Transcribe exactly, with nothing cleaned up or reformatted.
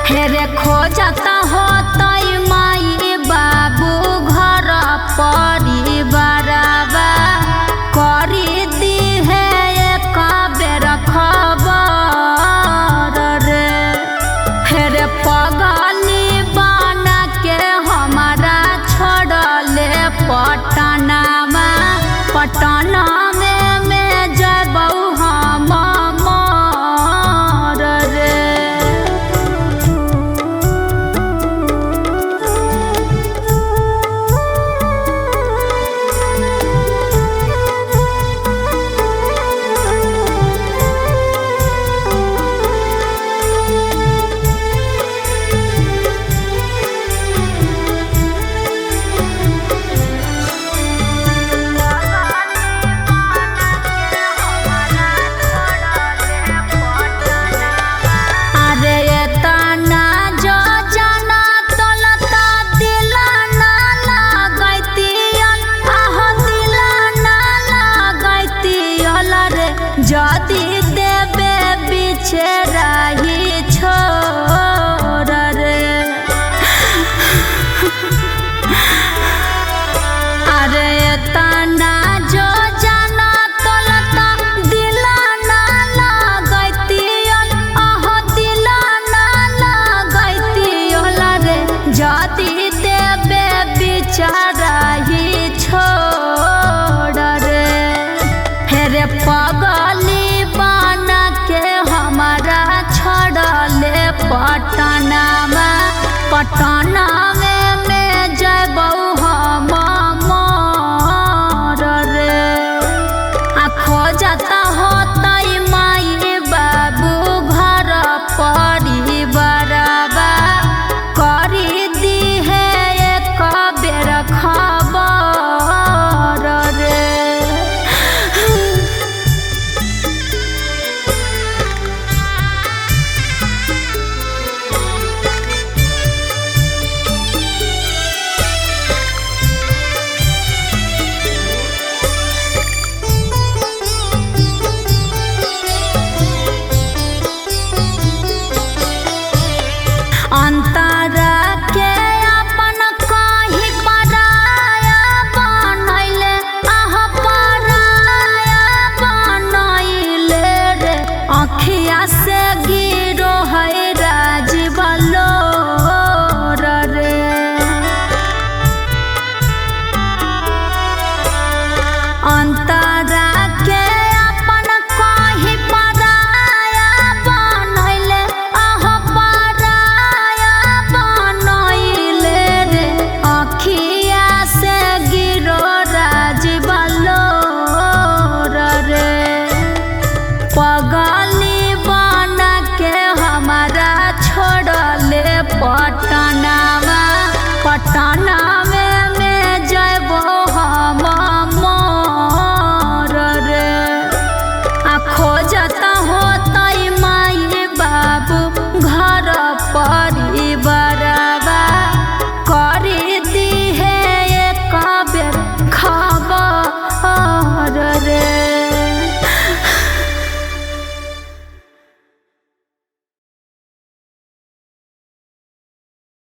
हेरे खोजता होता माई बाबू घर परिवारवा करी दी है एक बेर खबर रे। हेरे पगली बना के हमारा छोड़ले पटनामा पटना में में जबौ हम मर रे। जदि देवे बिछराही छोड़ रे। अरे तना जो जाना तोलता दिला ना लगैतियन आह दिला ना लगैतियन रे। जदि देवे बिछराही छोड़ रे। हेरे पगली बना के हमारा छोड़ले पटनामा पटना में में जबौ हम मर रे। आ खोजता होता माई बाबू घर परिवारवा करी दी है एक बेर खबर रे। अंतरा के अपन कहीं पराया बनैले आह पराया बनैले रे। अखिया से गिरो है राजबलो रे। अंतरा के अपन कहीं पराया बनैले आह पराया बनैले रे। अखिया से गिरो राजबलो रे। पगली बना के हमारा छोड़ले पटनामा पटना